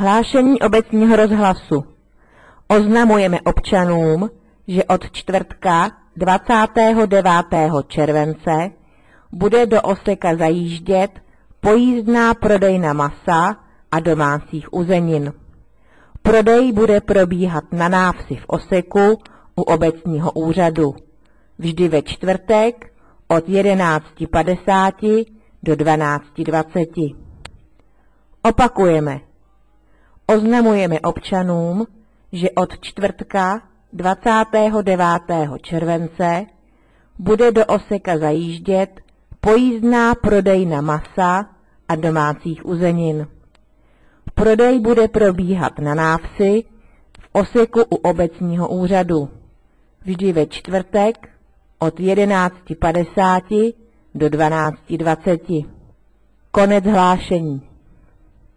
Hlášení obecního rozhlasu. Oznamujeme občanům, že od čtvrtka 29. července bude do Oseka zajíždět pojízdná prodejna masa a domácích uzenin. Prodej bude probíhat na návsi v Oseku u obecního úřadu. Vždy ve čtvrtek od 11:50 do 12:20. Opakujeme. Oznamujeme občanům, že od čtvrtka 29. července bude do Oseka zajíždět pojízdná prodejna masa a domácích uzenin. Prodej bude probíhat na návsi v Oseku u obecního úřadu. Vždy ve čtvrtek od 11:50 do 12:20. Konec hlášení.